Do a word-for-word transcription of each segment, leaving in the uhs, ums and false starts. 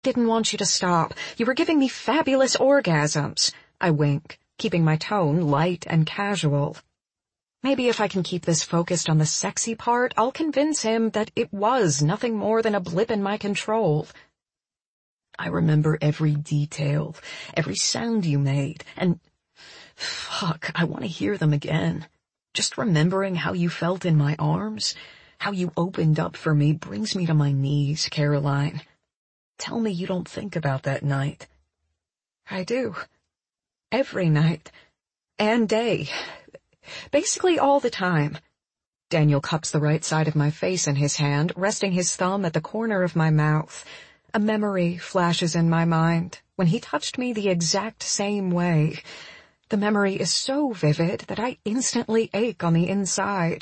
didn't want you to stop. You were giving me fabulous orgasms. I wink, keeping my tone light and casual. Maybe if I can keep this focused on the sexy part, I'll convince him that it was nothing more than a blip in my control. I remember every detail, every sound you made, and fuck, I want to hear them again. Just remembering how you felt in my arms, how you opened up for me brings me to my knees, Caroline. Tell me you don't think about that night. I do. Every night. And day. Basically all the time. Daniel cups the right side of my face in his hand, resting his thumb at the corner of my mouth. A memory flashes in my mind when he touched me the exact same way. The memory is so vivid that I instantly ache on the inside.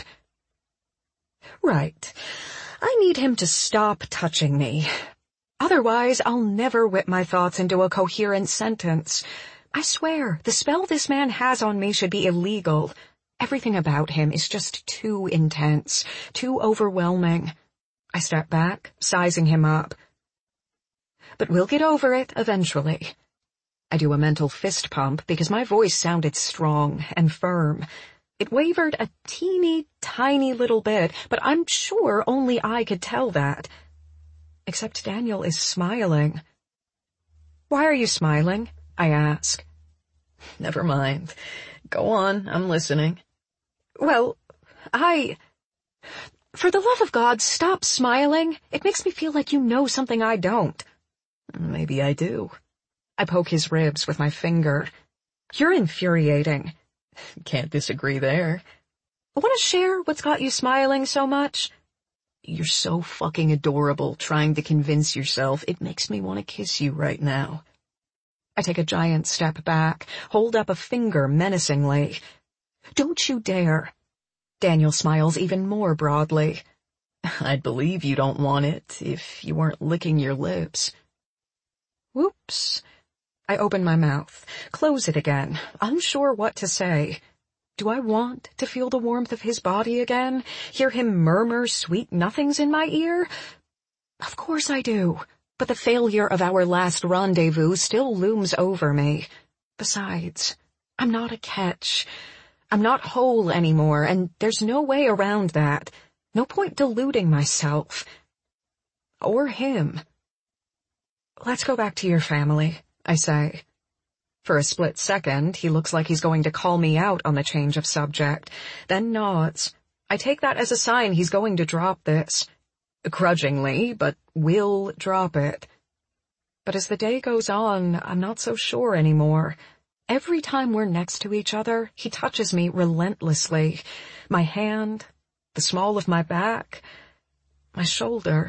Right. I need him to stop touching me. Otherwise, I'll never whip my thoughts into a coherent sentence. I swear, the spell this man has on me should be illegal. Everything about him is just too intense, too overwhelming. I step back, sizing him up. But we'll get over it eventually. I do a mental fist pump because my voice sounded strong and firm. It wavered a teeny, tiny little bit, but I'm sure only I could tell that. Except Daniel is smiling. Why are you smiling? I ask. Never mind. Go on, I'm listening. Well, I... For the love of God, stop smiling. It makes me feel like you know something I don't. Maybe I do. I poke his ribs with my finger. You're infuriating. Can't disagree there. Want to share what's got you smiling so much? You're so fucking adorable trying to convince yourself it makes me want to kiss you right now. I take a giant step back, hold up a finger menacingly. Don't you dare. Daniel smiles even more broadly. I'd believe you don't want it if you weren't licking your lips. Whoops. I open my mouth, close it again, unsure what to say. Do I want to feel the warmth of his body again? Hear him murmur sweet nothings in my ear? Of course I do, but the failure of our last rendezvous still looms over me. Besides, I'm not a catch. I'm not whole anymore, and there's no way around that. No point deluding myself. Or him. Let's go back to your family, I say. For a split second, he looks like he's going to call me out on the change of subject, then nods. I take that as a sign he's going to drop this. Grudgingly, but will drop it. But as the day goes on, I'm not so sure anymore. Every time we're next to each other, he touches me relentlessly. My hand, the small of my back, my shoulder.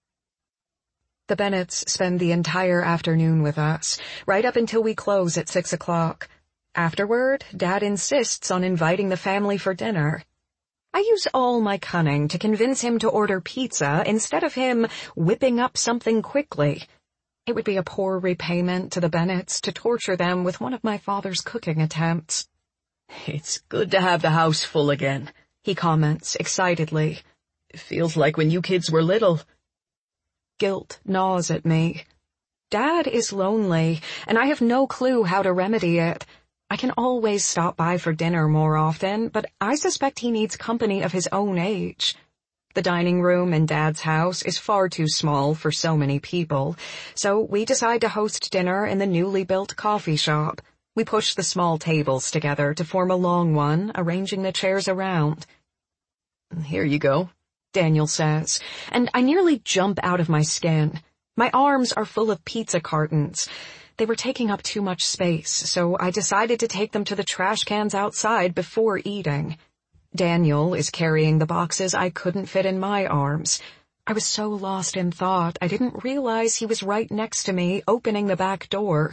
The Bennetts spend the entire afternoon with us, right up until we close at six o'clock. Afterward, Dad insists on inviting the family for dinner. I use all my cunning to convince him to order pizza instead of him whipping up something quickly. It would be a poor repayment to the Bennetts to torture them with one of my father's cooking attempts. It's good to have the house full again, he comments excitedly. It feels like when you kids were little. Guilt gnaws at me. Dad is lonely, and I have no clue how to remedy it. I can always stop by for dinner more often, but I suspect he needs company of his own age. The dining room in Dad's house is far too small for so many people, so we decide to host dinner in the newly built coffee shop. We push the small tables together to form a long one, arranging the chairs around. Here you go, Daniel says, and I nearly jump out of my skin. My arms are full of pizza cartons. They were taking up too much space, so I decided to take them to the trash cans outside before eating. Daniel is carrying the boxes I couldn't fit in my arms. I was so lost in thought I didn't realize he was right next to me, opening the back door.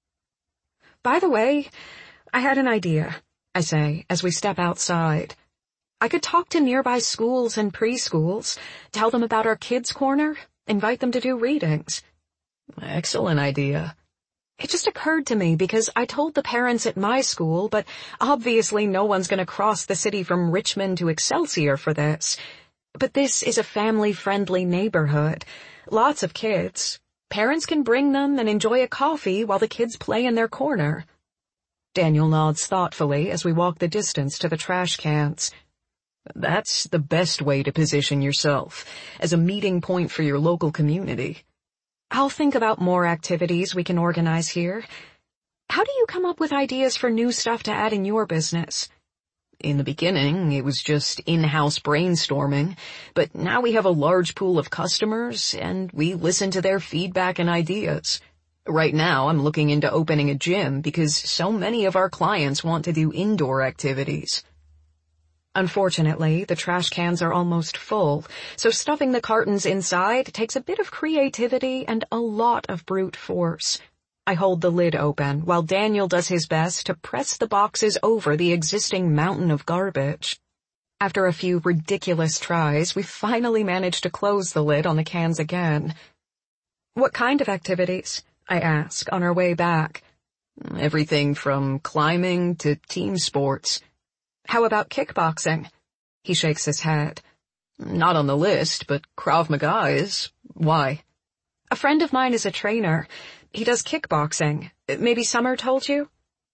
By the way, I had an idea, I say, as we step outside. I could talk to nearby schools and preschools, tell them about our kids' corner, invite them to do readings. Excellent idea. It just occurred to me because I told the parents at my school, but obviously no one's going to cross the city from Richmond to Excelsior for this. But this is a family-friendly neighborhood. Lots of kids. Parents can bring them and enjoy a coffee while the kids play in their corner. Daniel nods thoughtfully as we walk the distance to the trash cans. That's the best way to position yourself, as a meeting point for your local community. I'll think about more activities we can organize here. How do you come up with ideas for new stuff to add in your business? In the beginning, it was just in-house brainstorming, but now we have a large pool of customers, and we listen to their feedback and ideas. Right now, I'm looking into opening a gym because so many of our clients want to do indoor activities. Unfortunately, the trash cans are almost full, so stuffing the cartons inside takes a bit of creativity and a lot of brute force. I hold the lid open while Daniel does his best to press the boxes over the existing mountain of garbage. After a few ridiculous tries, we finally manage to close the lid on the cans again. What kind of activities? I ask on our way back. Everything from climbing to team sports. How about kickboxing? He shakes his head. Not on the list, but Krav Maga is. Why? A friend of mine is a trainer. He does kickboxing. Maybe Summer told you?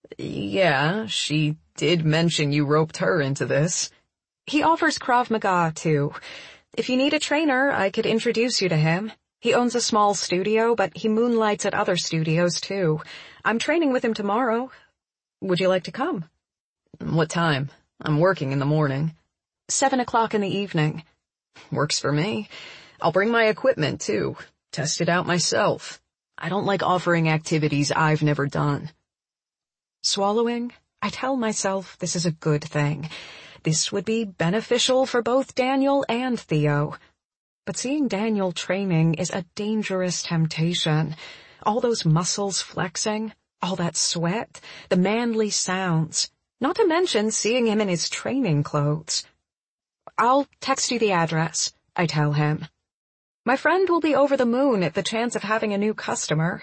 Yeah, she did mention you roped her into this. He offers Krav Maga, too. If you need a trainer, I could introduce you to him. He owns a small studio, but he moonlights at other studios, too. I'm training with him tomorrow. Would you like to come? What time? I'm working in the morning. Seven o'clock in the evening. Works for me. I'll bring my equipment, too. Test it out myself. I don't like offering activities I've never done. Swallowing, I tell myself this is a good thing. This would be beneficial for both Daniel and Theo. But seeing Daniel training is a dangerous temptation. All those muscles flexing, all that sweat, the manly sounds. Not to mention seeing him in his training clothes. I'll text you the address, I tell him. My friend will be over the moon at the chance of having a new customer.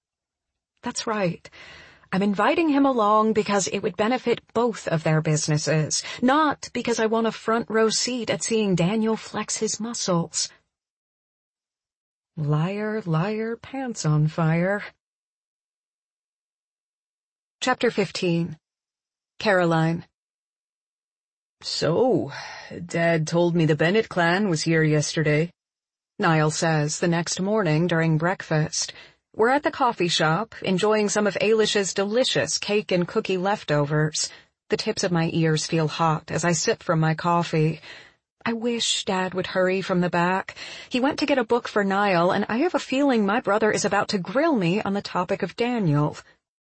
That's right. I'm inviting him along because it would benefit both of their businesses, not because I want a front row seat at seeing Daniel flex his muscles. Liar, liar, pants on fire. Chapter fifteen. Caroline. So, Dad told me the Bennett clan was here yesterday. Niall says the next morning during breakfast. We're at the coffee shop, enjoying some of Ailish's delicious cake and cookie leftovers. The tips of my ears feel hot as I sip from my coffee. I wish Dad would hurry from the back. He went to get a book for Niall, and I have a feeling my brother is about to grill me on the topic of Daniel.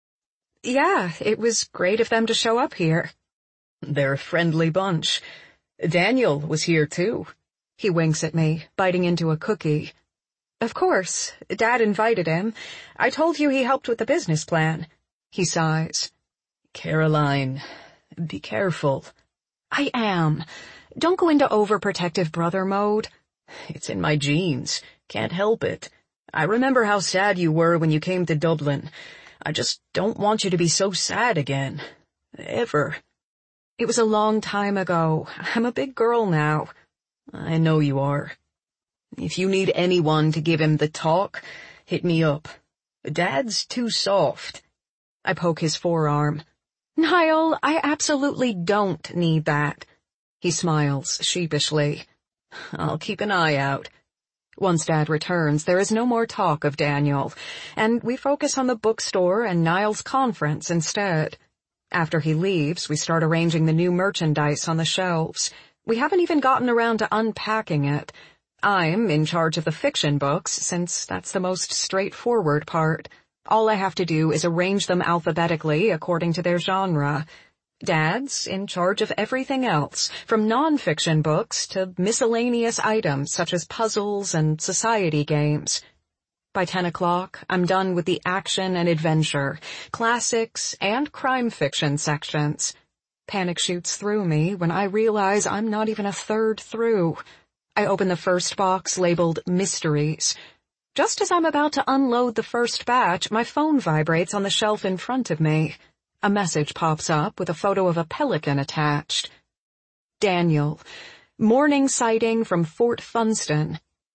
Yeah, it was great of them to show up here. They're a friendly bunch. Daniel was here, too. He winks at me, biting into a cookie. Of course, Dad invited him. I told you he helped with the business plan. He sighs. Caroline, be careful. I am. Don't go into overprotective brother mode. It's in my genes. Can't help it. I remember how sad you were when you came to Dublin. I just don't want you to be so sad again. Ever. It was a long time ago. I'm a big girl now. I know you are. If you need anyone to give him the talk, hit me up. Dad's too soft. I poke his forearm. Niall, I absolutely don't need that. He smiles sheepishly. I'll keep an eye out. Once Dad returns, there is no more talk of Daniel, and we focus on the bookstore and Niall's conference instead. After he leaves, we start arranging the new merchandise on the shelves. We haven't even gotten around to unpacking it. I'm in charge of the fiction books, since that's the most straightforward part. All I have to do is arrange them alphabetically according to their genre. Dad's in charge of everything else, from non-fiction books to miscellaneous items such as puzzles and society games. By ten o'clock, I'm done with the action and adventure, classics, and crime fiction sections. Panic shoots through me when I realize I'm not even a third through. I open the first box labeled Mysteries. Just as I'm about to unload the first batch, my phone vibrates on the shelf in front of me. A message pops up with a photo of a pelican attached. Daniel. Morning sighting from Fort Funston.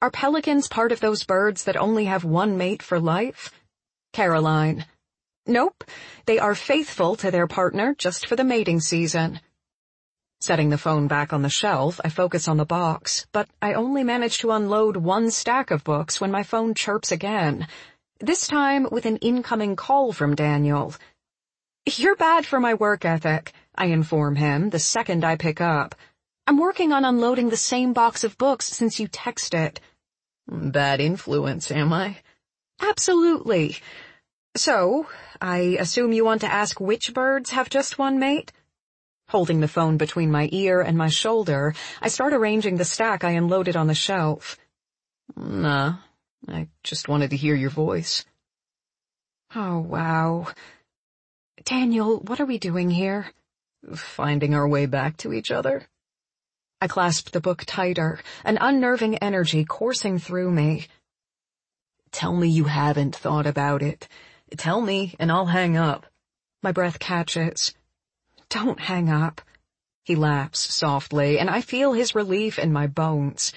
Are pelicans part of those birds that only have one mate for life? Caroline. Nope, they are faithful to their partner just for the mating season. Setting the phone back on the shelf, I focus on the box, but I only manage to unload one stack of books when my phone chirps again, this time with an incoming call from Daniel. You're bad for my work ethic, I inform him the second I pick up. I'm working on unloading the same box of books since you texted. Bad influence, am I? Absolutely. So, I assume you want to ask which birds have just one mate? Holding the phone between my ear and my shoulder, I start arranging the stack I unloaded on the shelf. Nah, I just wanted to hear your voice. Oh, wow. Daniel, what are we doing here? Finding our way back to each other. I clasped the book tighter, an unnerving energy coursing through me. Tell me you haven't thought about it. Tell me, and I'll hang up. My breath catches. Don't hang up. He laughs softly, and I feel his relief in my bones.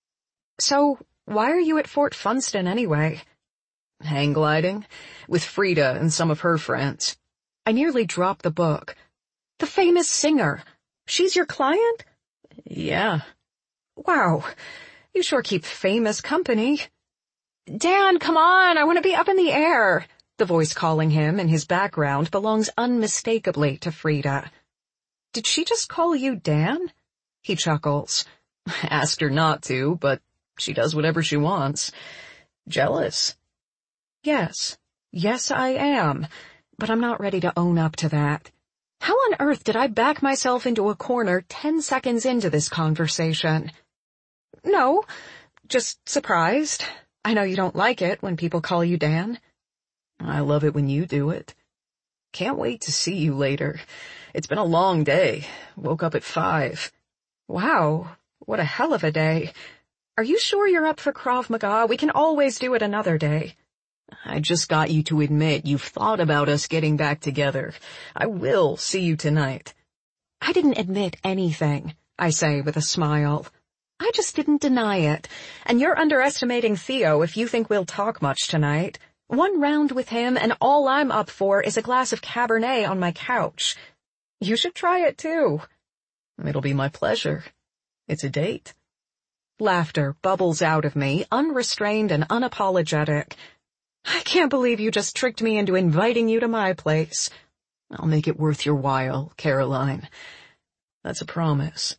So, why are you at Fort Funston anyway? Hang gliding? With Frida and some of her friends. I nearly dropped the book. The famous singer. She's your client? Yeah. Wow, you sure keep famous company. Dan, come on, I want to be up in the air. The voice calling him in his background belongs unmistakably to Frida. Did she just call you Dan? He chuckles. Asked her not to, but she does whatever she wants. Jealous? Yes. Yes, I am. But I'm not ready to own up to that. How on earth did I back myself into a corner ten seconds into this conversation? No, just surprised. I know you don't like it when people call you Dan. I love it when you do it. Can't wait to see you later. It's been a long day. Woke up at five. Wow, what a hell of a day. Are you sure you're up for Krav Maga? We can always do it another day. I just got you to admit you've thought about us getting back together. I will see you tonight. I didn't admit anything, I say with a smile. I just didn't deny it. And you're underestimating Theo if you think we'll talk much tonight. One round with him and all I'm up for is a glass of Cabernet on my couch. You should try it too. It'll be my pleasure. It's a date. Laughter bubbles out of me, unrestrained and unapologetic. I can't believe you just tricked me into inviting you to my place. I'll make it worth your while, Caroline. That's a promise.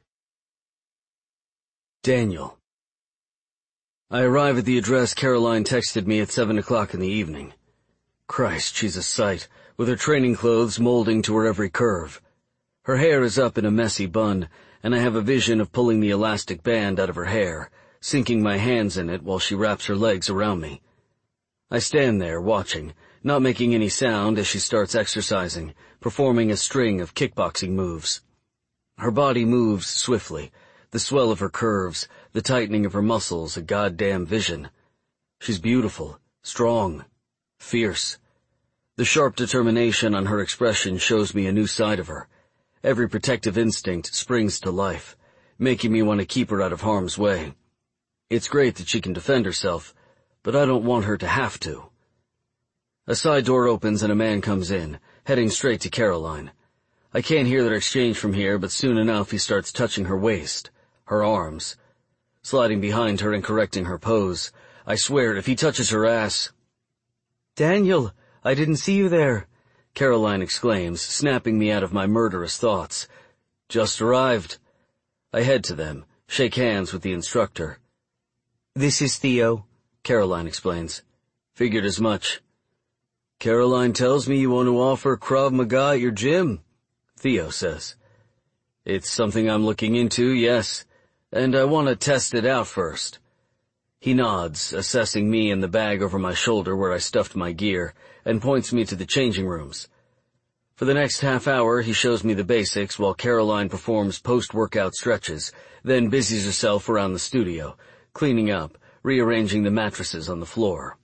Daniel. I arrive at the address Caroline texted me at seven o'clock in the evening. Christ, she's a sight, with her training clothes molding to her every curve. Her hair is up in a messy bun, and I have a vision of pulling the elastic band out of her hair, sinking my hands in it while she wraps her legs around me. I stand there, watching, not making any sound as she starts exercising, performing a string of kickboxing moves. Her body moves swiftly, the swell of her curves, the tightening of her muscles, a goddamn vision. She's beautiful, strong, fierce. The sharp determination on her expression shows me a new side of her. Every protective instinct springs to life, making me want to keep her out of harm's way. It's great that she can defend herself, but I don't want her to have to. A side door opens and a man comes in, heading straight to Caroline. I can't hear their exchange from here, but soon enough he starts touching her waist, her arms. Sliding behind her and correcting her pose, I swear if he touches her ass... Daniel, I didn't see you there, Caroline exclaims, snapping me out of my murderous thoughts. Just arrived. I head to them, shake hands with the instructor. This is Theo, Caroline explains. Figured as much. Caroline tells me you want to offer Krav Maga at your gym, Theo says. It's something I'm looking into, yes, and I want to test it out first. He nods, assessing me and the bag over my shoulder where I stuffed my gear, and points me to the changing rooms. For the next half hour, he shows me the basics while Caroline performs post-workout stretches, then busies herself around the studio, cleaning up, rearranging the mattresses on the floor.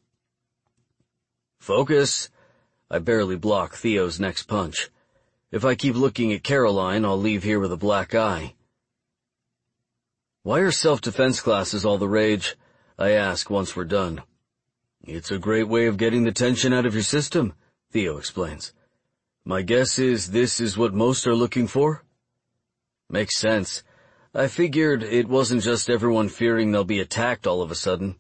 Focus! I barely block Theo's next punch. If I keep looking at Caroline, I'll leave here with a black eye. Why are self-defense classes all the rage? I ask once we're done. It's a great way of getting the tension out of your system, Theo explains. My guess is this is what most are looking for? Makes sense. I figured it wasn't just everyone fearing they'll be attacked all of a sudden.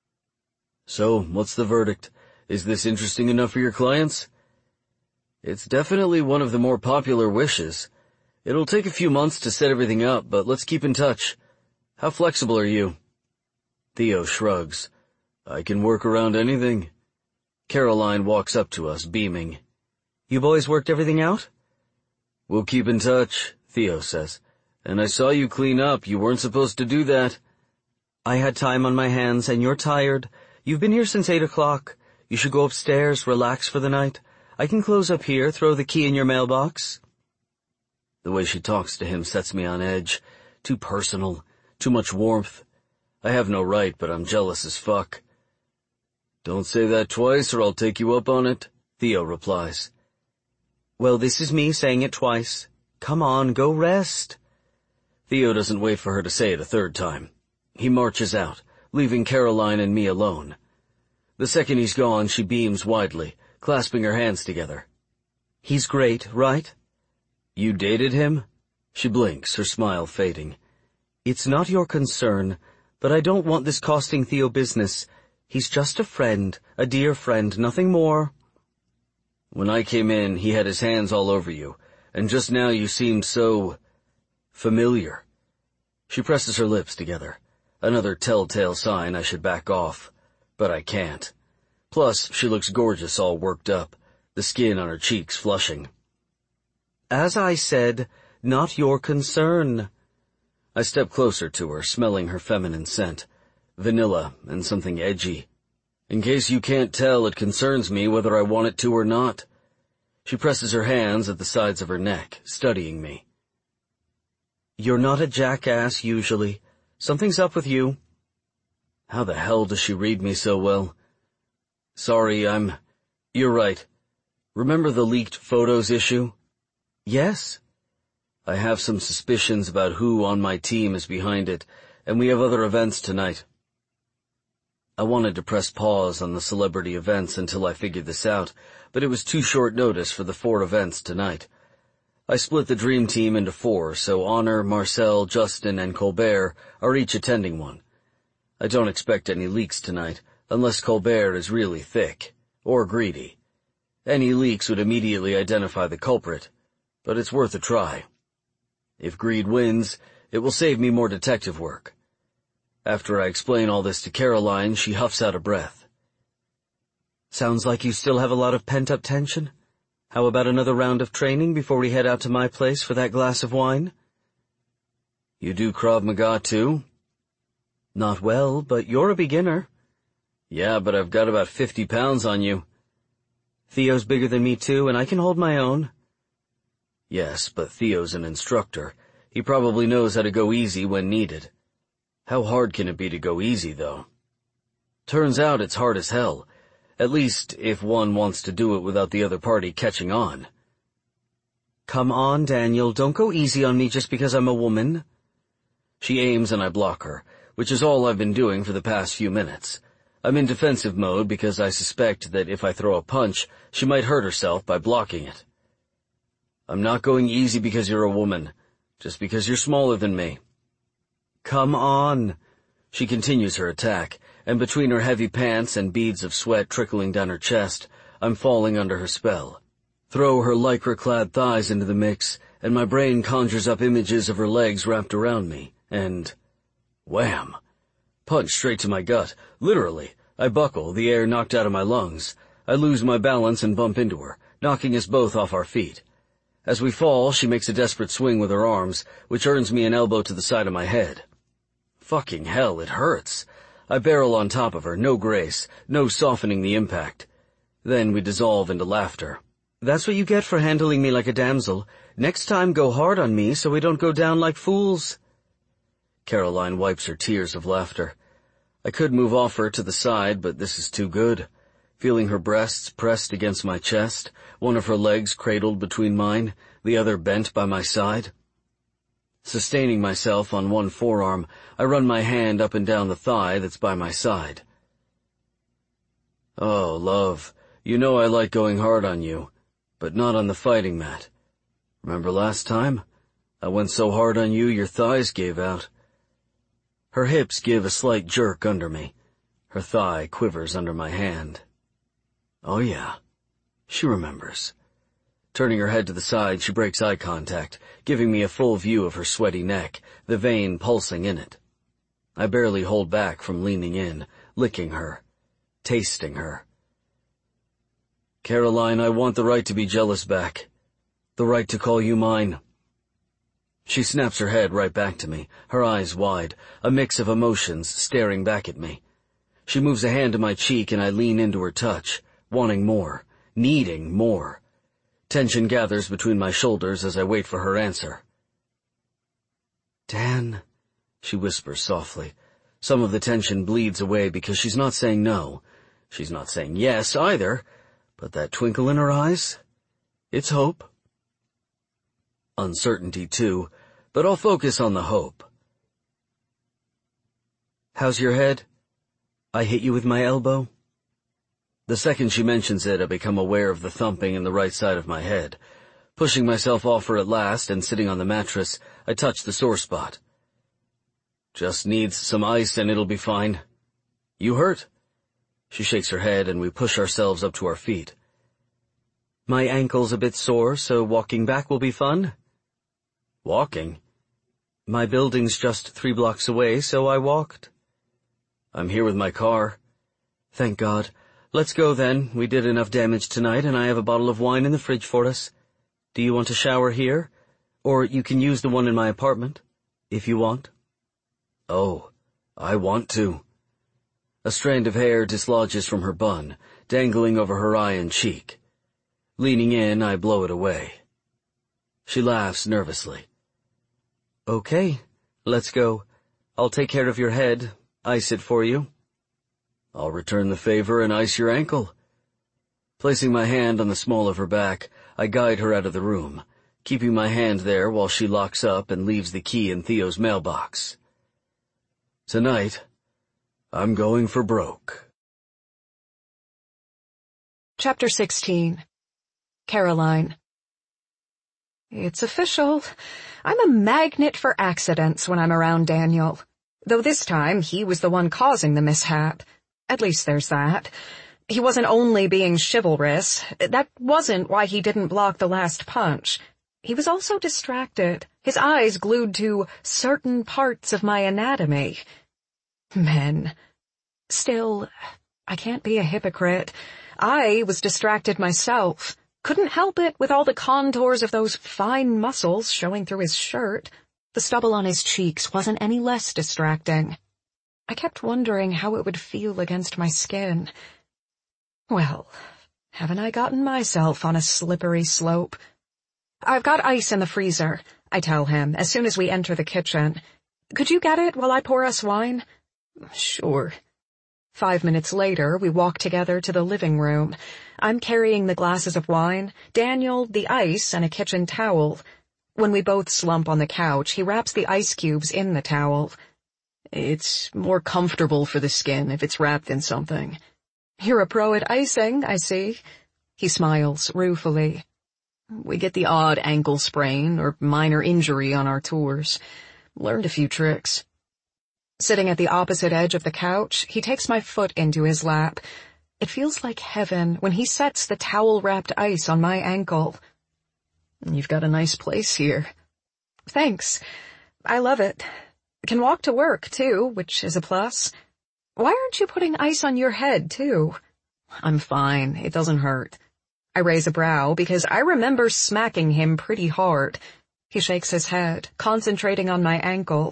So, what's the verdict? Is this interesting enough for your clients? It's definitely one of the more popular wishes. It'll take a few months to set everything up, but let's keep in touch. How flexible are you? Theo shrugs. I can work around anything. Caroline walks up to us, beaming. You boys worked everything out? We'll keep in touch, Theo says. And I saw you clean up. You weren't supposed to do that. I had time on my hands, and you're tired. You've been here since eight o'clock. You should go upstairs, relax for the night. I can close up here, throw the key in your mailbox. The way she talks to him sets me on edge. Too personal, too much warmth. I have no right, but I'm jealous as fuck. Don't say that twice or I'll take you up on it, Theo replies. Well, this is me saying it twice. Come on, go rest. Theo doesn't wait for her to say it a third time. He marches out, leaving Caroline and me alone. The second he's gone, she beams widely, clasping her hands together. He's great, right? You dated him? She blinks, her smile fading. It's not your concern, but I don't want this costing Theo business. He's just a friend, a dear friend, nothing more. When I came in, he had his hands all over you, and just now you seemed so familiar. She presses her lips together. Another telltale sign I should back off. But I can't. Plus, she looks gorgeous all worked up, the skin on her cheeks flushing. As I said, not your concern. I step closer to her, smelling her feminine scent. Vanilla and something edgy. In case you can't tell, it concerns me whether I want it to or not. She presses her hands at the sides of her neck, studying me. You're not a jackass, usually. Something's up with you. How the hell does she read me so well? Sorry, I'm... You're right. Remember the leaked photos issue? Yes. I have some suspicions about who on my team is behind it, and we have other events tonight. I wanted to press pause on the celebrity events until I figured this out, but it was too short notice for the four events tonight. I split the dream team into four, so Honor, Marcel, Justin, and Colbert are each attending one. I don't expect any leaks tonight, unless Colbert is really thick, or greedy. Any leaks would immediately identify the culprit, but it's worth a try. If greed wins, it will save me more detective work. After I explain all this to Caroline, she huffs out a breath. Sounds like you still have a lot of pent-up tension. How about another round of training before we head out to my place for that glass of wine? You do Krav Maga too? Not well, but you're a beginner. Yeah, but I've got about fifty pounds on you. Theo's bigger than me too, and I can hold my own. Yes, but Theo's an instructor. He probably knows how to go easy when needed. How hard can it be to go easy, though? Turns out it's hard as hell. At least if one wants to do it without the other party catching on. Come on, Daniel, don't go easy on me just because I'm a woman. She aims and I block her, which is all I've been doing for the past few minutes. I'm in defensive mode because I suspect that if I throw a punch, she might hurt herself by blocking it. I'm not going easy because you're a woman, just because you're smaller than me. Come on. She continues her attack, and between her heavy pants and beads of sweat trickling down her chest, I'm falling under her spell. Throw her lycra-clad thighs into the mix, and my brain conjures up images of her legs wrapped around me, and... wham! Punch straight to my gut. Literally. I buckle, the air knocked out of my lungs. I lose my balance and bump into her, knocking us both off our feet. As we fall, she makes a desperate swing with her arms, which earns me an elbow to the side of my head. Fucking hell, it hurts. I barrel on top of her, no grace, no softening the impact. Then we dissolve into laughter. That's what you get for handling me like a damsel. Next time go hard on me so we don't go down like fools. Caroline wipes her tears of laughter. I could move off her to the side, but this is too good. Feeling her breasts pressed against my chest, one of her legs cradled between mine, the other bent by my side. Sustaining myself on one forearm, I run my hand up and down the thigh that's by my side. Oh, love, you know I like going hard on you, but not on the fighting mat. Remember last time? I went so hard on you your thighs gave out. Her hips give a slight jerk under me. Her thigh quivers under my hand. Oh yeah, she remembers. Turning her head to the side, she breaks eye contact, giving me a full view of her sweaty neck, the vein pulsing in it. I barely hold back from leaning in, licking her, tasting her. Caroline, I want the right to be jealous back. The right to call you mine. She snaps her head right back to me, her eyes wide, a mix of emotions staring back at me. She moves a hand to my cheek and I lean into her touch, wanting more, needing more. Tension gathers between my shoulders as I wait for her answer. Dan, she whispers softly. Some of the tension bleeds away because she's not saying no. She's not saying yes either, but that twinkle in her eyes? It's hope. Uncertainty too, but I'll focus on the hope. How's your head? I hit you with my elbow? The second she mentions it, I become aware of the thumping in the right side of my head. Pushing myself off her at last and sitting on the mattress, I touch the sore spot. Just needs some ice and it'll be fine. You hurt? She shakes her head and we push ourselves up to our feet. My ankle's a bit sore, so walking back will be fun. Walking? My building's just three blocks away, so I walked. I'm here with my car. Thank God. Let's go then. We did enough damage tonight and I have a bottle of wine in the fridge for us. Do you want to shower here? Or you can use the one in my apartment, if you want. Oh, I want to. A strand of hair dislodges from her bun, dangling over her eye and cheek. Leaning in, I blow it away. She laughs nervously. Okay, let's go. I'll take care of your head, ice it for you. I'll return the favor and ice your ankle. Placing my hand on the small of her back, I guide her out of the room, keeping my hand there while she locks up and leaves the key in Theo's mailbox. Tonight, I'm going for broke. Chapter sixteen. Caroline. It's official. I'm a magnet for accidents when I'm around Daniel. Though this time he was the one causing the mishap. At least there's that. He wasn't only being chivalrous. That wasn't why he didn't block the last punch. He was also distracted, his eyes glued to certain parts of my anatomy. Men. Still, I can't be a hypocrite. I was distracted myself. Couldn't help it with all the contours of those fine muscles showing through his shirt. The stubble on his cheeks wasn't any less distracting. I kept wondering how it would feel against my skin. Well, haven't I gotten myself on a slippery slope? I've got ice in the freezer, I tell him as soon as we enter the kitchen. Could you get it while I pour us wine? Sure. Five minutes later, we walk together to the living room. I'm carrying the glasses of wine, Daniel the ice and a kitchen towel. When we both slump on the couch, he wraps the ice cubes in the towel. It's more comfortable for the skin if it's wrapped in something. You're a pro at icing, I see. He smiles ruefully. We get the odd ankle sprain or minor injury on our tours. Learned a few tricks. Sitting at the opposite edge of the couch, he takes my foot into his lap. It feels like heaven when he sets the towel-wrapped ice on my ankle. You've got a nice place here. Thanks. I love it. Can walk to work, too, which is a plus. Why aren't you putting ice on your head, too? I'm fine. It doesn't hurt. I raise a brow because I remember smacking him pretty hard. He shakes his head, concentrating on my ankle.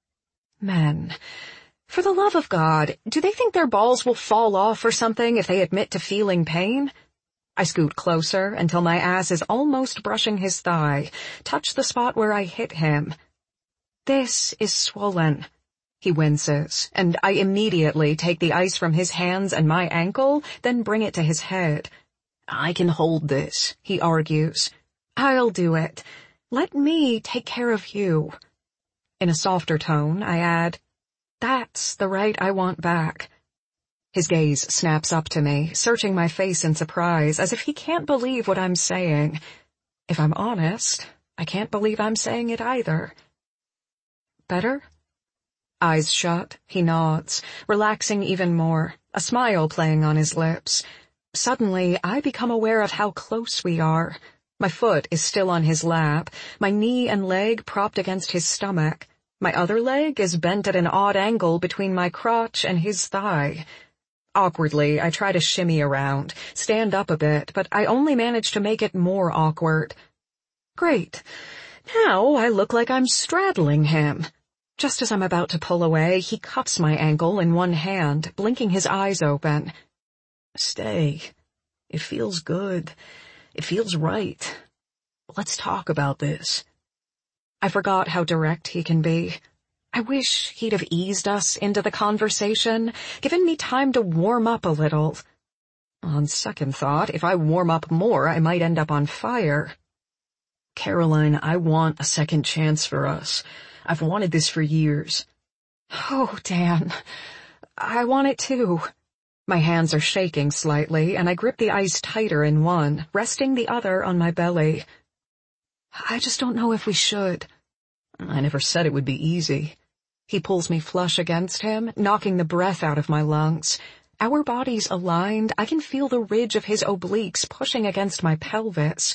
Men, for the love of God, do they think their balls will fall off or something if they admit to feeling pain? I scoot closer until my ass is almost brushing his thigh, touch the spot where I hit him. This is swollen. He winces, and I immediately take the ice from his hands and my ankle, then bring it to his head. I can hold this, he argues. I'll do it. Let me take care of you. In a softer tone, I add, "That's the right I want back." His gaze snaps up to me, searching my face in surprise, as if he can't believe what I'm saying. If I'm honest, I can't believe I'm saying it either. Better? Eyes shut, he nods, relaxing even more, a smile playing on his lips. Suddenly, I become aware of how close we are. My foot is still on his lap, my knee and leg propped against his stomach. My other leg is bent at an odd angle between my crotch and his thigh. Awkwardly, I try to shimmy around, stand up a bit, but I only manage to make it more awkward. Great. Now I look like I'm straddling him. Just as I'm about to pull away, he cups my ankle in one hand, blinking his eyes open. Stay. It feels good. It feels right. Let's talk about this. I forgot how direct he can be. I wish he'd have eased us into the conversation, given me time to warm up a little. On second thought, if I warm up more, I might end up on fire. Caroline, I want a second chance for us. I've wanted this for years. Oh, Dan. I want it too. My hands are shaking slightly, and I grip the ice tighter in one, resting the other on my belly. I just don't know if we should. I never said it would be easy. He pulls me flush against him, knocking the breath out of my lungs. Our bodies aligned, I can feel the ridge of his obliques pushing against my pelvis.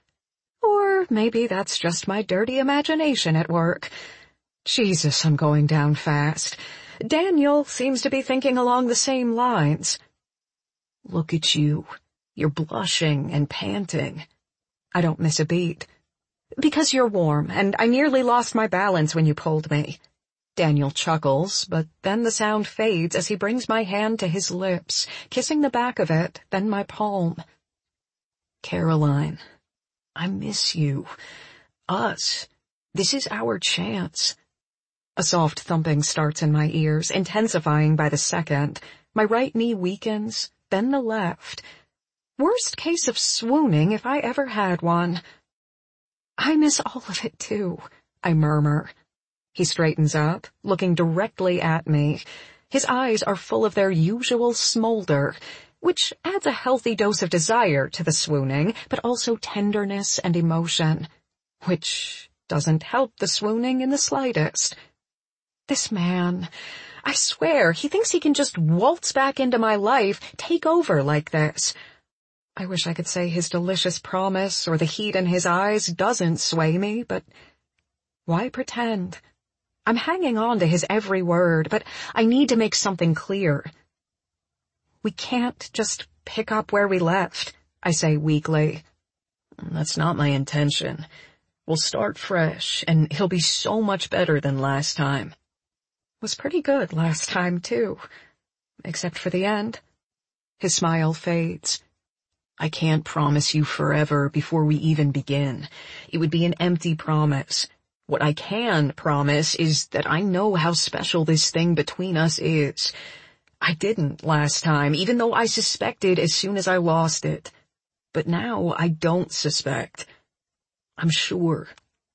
Or maybe that's just my dirty imagination at work. Jesus, I'm going down fast. Daniel seems to be thinking along the same lines. Look at you. You're blushing and panting. I don't miss a beat. Because you're warm, and I nearly lost my balance when you pulled me. Daniel chuckles, but then the sound fades as he brings my hand to his lips, kissing the back of it, then my palm. Caroline, I miss you. Us. This is our chance. A soft thumping starts in my ears, intensifying by the second. My right knee weakens, then the left. Worst case of swooning if I ever had one. I miss all of it too, I murmur. He straightens up, looking directly at me. His eyes are full of their usual smolder, which adds a healthy dose of desire to the swooning, but also tenderness and emotion, which doesn't help the swooning in the slightest. This man, I swear, he thinks he can just waltz back into my life, take over like this. I wish I could say his delicious promise or the heat in his eyes doesn't sway me, but why pretend? I'm hanging on to his every word, but I need to make something clear. We can't just pick up where we left, I say weakly. That's not my intention. We'll start fresh, and he'll be so much better than last time. Was pretty good last time, too. Except for the end. His smile fades. I can't promise you forever before we even begin. It would be an empty promise. What I can promise is that I know how special this thing between us is. I didn't last time, even though I suspected as soon as I lost it. But now I don't suspect. I'm sure.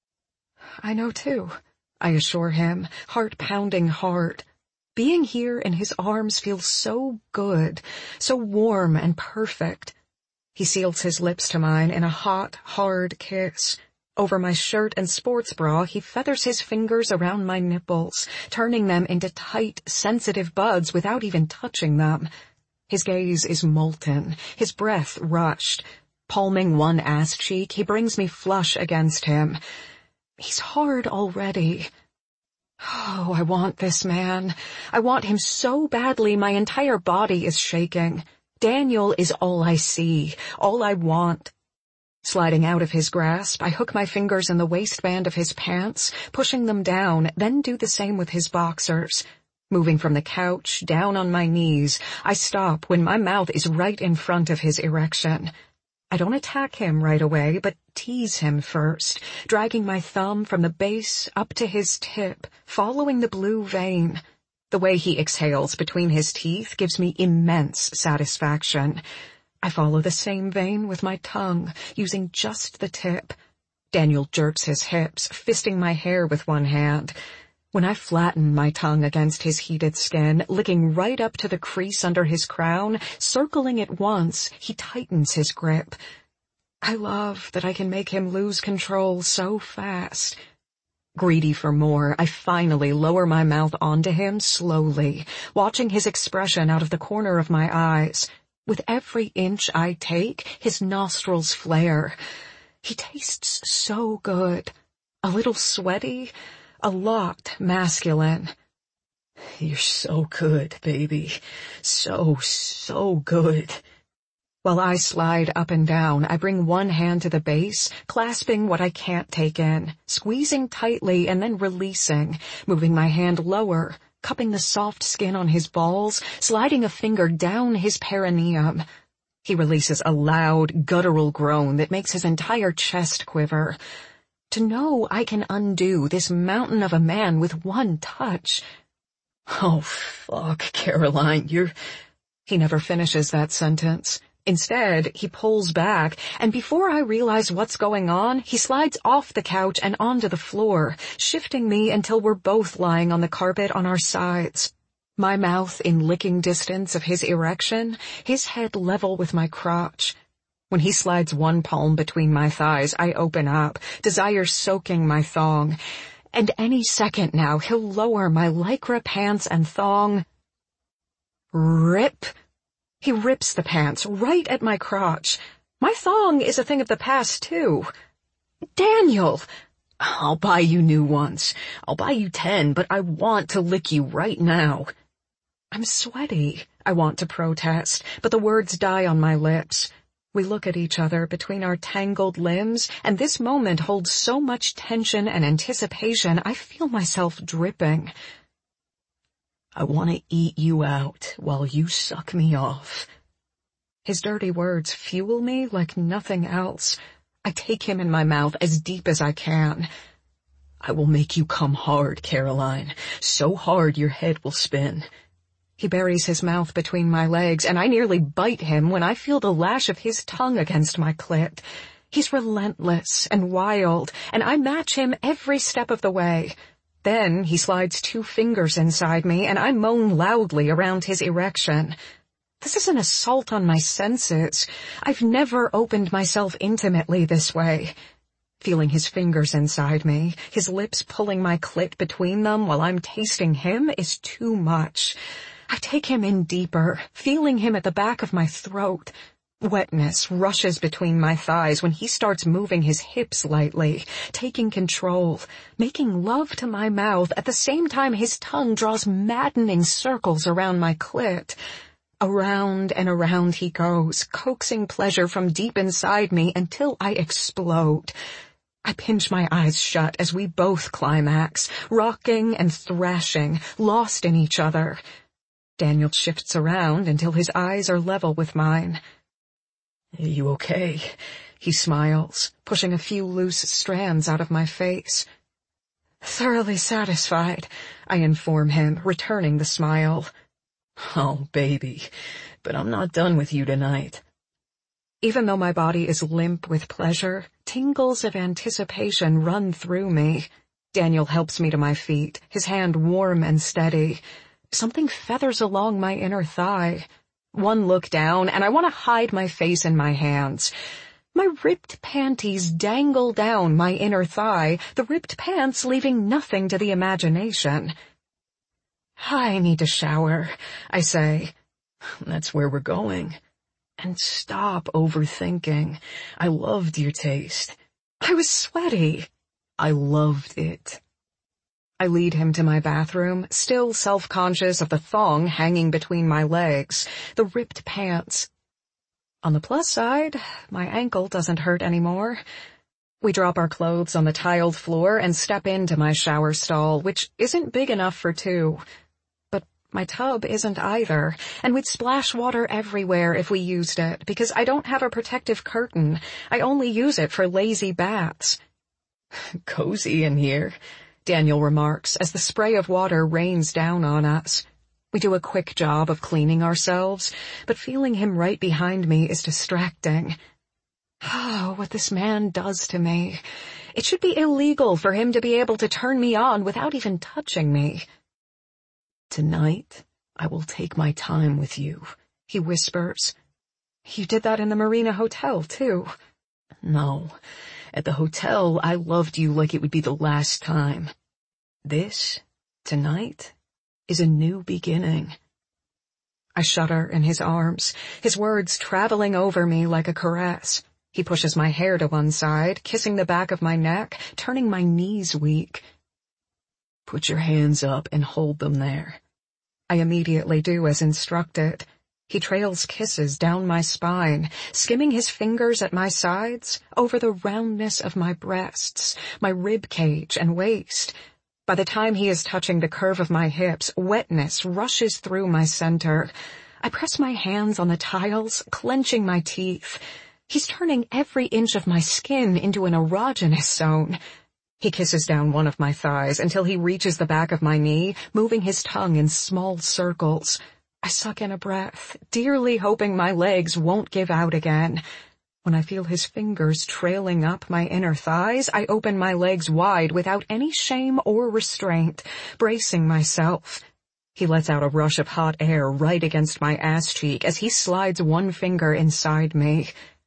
I know too, I assure him, heart pounding hard. Being here in his arms feels so good, so warm and perfect. He seals his lips to mine in a hot, hard kiss. Over my shirt and sports bra, he feathers his fingers around my nipples, turning them into tight, sensitive buds without even touching them. His gaze is molten, his breath rushed. Palming one ass cheek, he brings me flush against him. He's hard already. Oh, I want this man. I want him so badly my entire body is shaking. Daniel is all I see, all I want. Sliding out of his grasp, I hook my fingers in the waistband of his pants, pushing them down, then do the same with his boxers. Moving from the couch, down on my knees, I stop when my mouth is right in front of his erection. I don't attack him right away, but tease him first, dragging my thumb from the base up to his tip, following the blue vein. The way he exhales between his teeth gives me immense satisfaction. I follow the same vein with my tongue, using just the tip. Daniel jerks his hips, fisting my hair with one hand. When I flatten my tongue against his heated skin, licking right up to the crease under his crown, circling it once, he tightens his grip. I love that I can make him lose control so fast. Greedy for more, I finally lower my mouth onto him slowly, watching his expression out of the corner of my eyes. With every inch I take, his nostrils flare. He tastes so good. A little sweaty, a lot masculine. You're so good, baby. So, so good. While I slide up and down, I bring one hand to the base, clasping what I can't take in, squeezing tightly and then releasing, moving my hand lower, cupping the soft skin on his balls, sliding a finger down his perineum. He releases a loud, guttural groan that makes his entire chest quiver. To know I can undo this mountain of a man with one touch. Oh, fuck, Caroline, you're... He never finishes that sentence. Instead, he pulls back, and before I realize what's going on, he slides off the couch and onto the floor, shifting me until we're both lying on the carpet on our sides. My mouth in licking distance of his erection, his head level with my crotch. When he slides one palm between my thighs, I open up, desire soaking my thong. And any second now, he'll lower my lycra pants and thong. Rip! He rips the pants right at my crotch. My thong is a thing of the past, too. Daniel! I'll buy you new ones. I'll buy you ten, but I want to lick you right now. I'm sweaty. I want to protest, but the words die on my lips. We look at each other between our tangled limbs, and this moment holds so much tension and anticipation, I feel myself dripping. I want to eat you out while you suck me off. His dirty words fuel me like nothing else. I take him in my mouth as deep as I can. I will make you come hard, Caroline, so hard your head will spin. He buries his mouth between my legs, and I nearly bite him when I feel the lash of his tongue against my clit. He's relentless and wild, and I match him every step of the way. Then he slides two fingers inside me, and I moan loudly around his erection. This is an assault on my senses. I've never opened myself intimately this way. Feeling his fingers inside me, his lips pulling my clit between them while I'm tasting him is too much. I take him in deeper, feeling him at the back of my throat. Wetness rushes between my thighs when he starts moving his hips lightly, taking control, making love to my mouth at the same time his tongue draws maddening circles around my clit. Around and around he goes, coaxing pleasure from deep inside me until I explode. I pinch my eyes shut as we both climax, rocking and thrashing, lost in each other. Daniel shifts around until his eyes are level with mine. Are you okay? He smiles, pushing a few loose strands out of my face. Thoroughly satisfied, I inform him, returning the smile. Oh, baby, but I'm not done with you tonight. Even though my body is limp with pleasure, tingles of anticipation run through me. Daniel helps me to my feet, his hand warm and steady. Something feathers along my inner thigh. One look down, and I want to hide my face in my hands. My ripped panties dangle down my inner thigh, the ripped pants leaving nothing to the imagination. I need to shower, I say. That's where we're going. And stop overthinking. I loved your taste. I was sweaty. I loved it. I lead him to my bathroom, still self-conscious of the thong hanging between my legs, the ripped pants. On the plus side, my ankle doesn't hurt anymore. We drop our clothes on the tiled floor and step into my shower stall, which isn't big enough for two. But my tub isn't either, and we'd splash water everywhere if we used it, because I don't have a protective curtain. I only use it for lazy baths. Cozy in here, Daniel remarks as the spray of water rains down on us. We do a quick job of cleaning ourselves, but feeling him right behind me is distracting. Oh, what this man does to me. It should be illegal for him to be able to turn me on without even touching me. Tonight, I will take my time with you, he whispers. You did that in the Marina Hotel, too. No. At the hotel, I loved you like it would be the last time. This, tonight, is a new beginning. I shudder in his arms, his words traveling over me like a caress. He pushes my hair to one side, kissing the back of my neck, turning my knees weak. Put your hands up and hold them there. I immediately do as instructed. He trails kisses down my spine, skimming his fingers at my sides, over the roundness of my breasts, my rib cage and waist. By the time he is touching the curve of my hips, wetness rushes through my center. I press my hands on the tiles, clenching my teeth. He's turning every inch of my skin into an erogenous zone. He kisses down one of my thighs until he reaches the back of my knee, moving his tongue in small circles. I suck in a breath, dearly hoping my legs won't give out again. When I feel his fingers trailing up my inner thighs, I open my legs wide without any shame or restraint, bracing myself. He lets out a rush of hot air right against my ass cheek as he slides one finger inside me.